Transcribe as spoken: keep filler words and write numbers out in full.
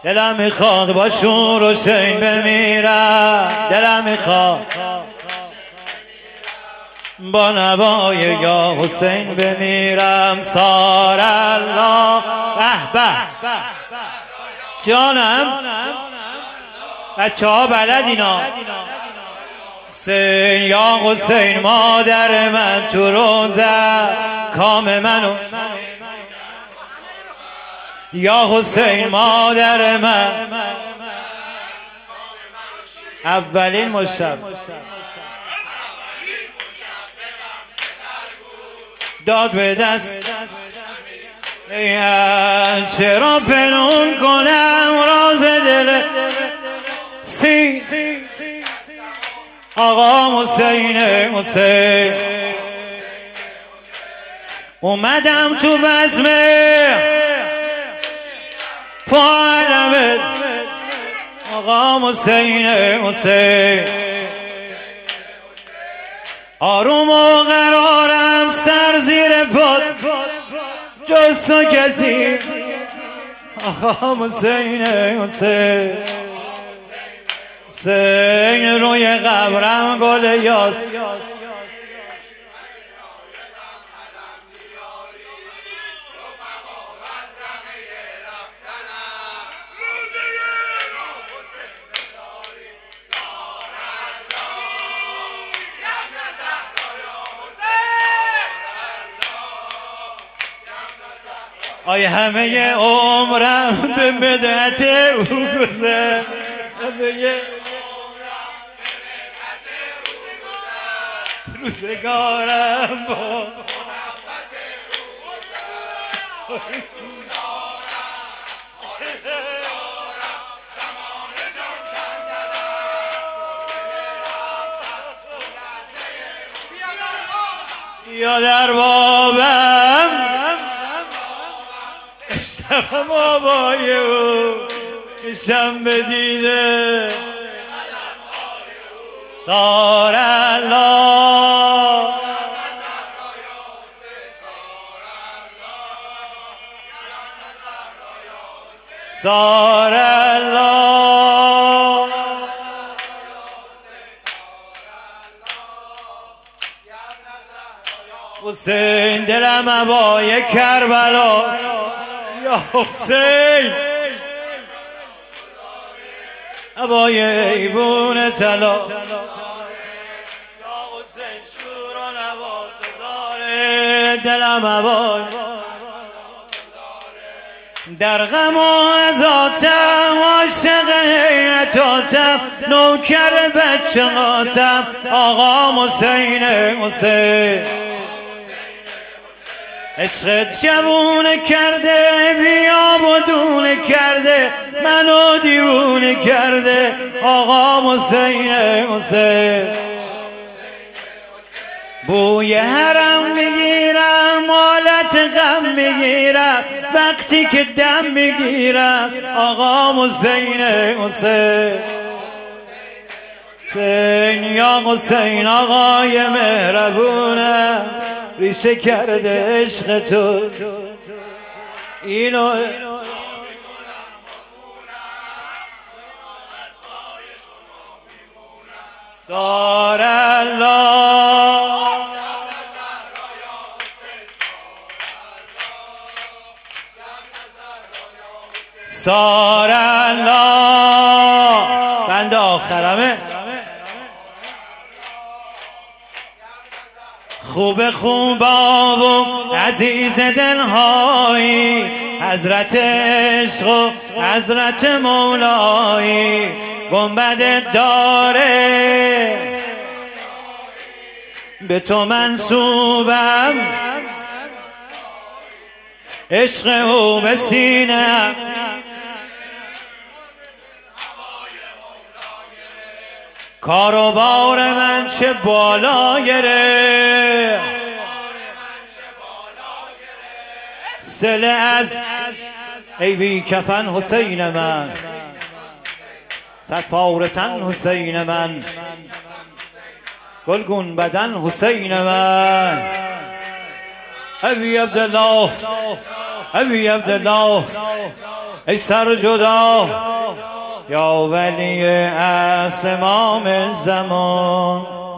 دلم میخواد با شور حسین بمیرم، دلم میخواد با نوای یا حسین بمیرم. سار الله به به جانم بچه ها بلد اینا. حسین یا حسین مادر من تو روزه کام منو، یا حسین مادر من اولین مشب داد به دست. چرا پنهون کنم راز دل سی آقا حسین حسین. اومدم تو بزم پالمت آقا حسین حسین. آروم و قرارم سر زیر پاد جز تو کسی آقا حسین حسین. حسین روی قبرم گل یاس آی همه عمرم به مدحت او گذر، همه روزگارم با یا در بابم اشتبه بابای او کشم بدیده. سار الله سار الله حسین دلم عبای کربلا یا حسین عبای ایوون طلا یا حسین شور و نوا تو داره. دلم عبای در غم و عزاتم عاشق حیرتاتم نوکر بچه هاتم آقا حسین حسین. عشقت جوونه کرده بیا بدونه کرده منو دیوونه کرده آقا حسین حسین. بوی حرم میگیرم حالت غم میگیرم وقتی که دم میگیرم آقا حسین حسین. حسین یا حسین آقای مهربونم ریشه کرده عشق تو اینو سار الله سار الله. بند آخرمه خوب خوبا و عزیز دلهایی حضرت عشق و حضرت مولایی گنبد داره به تو منصوبم عشق او به سینه‌ام کاروبار من چه بالا گره سله از ای بی کفن حسین من صدپاره تن حسین من گلگون بدن حسین من ابی عبدالله ابی عبدالله ای سر جدا یا ولی اسمام زمان.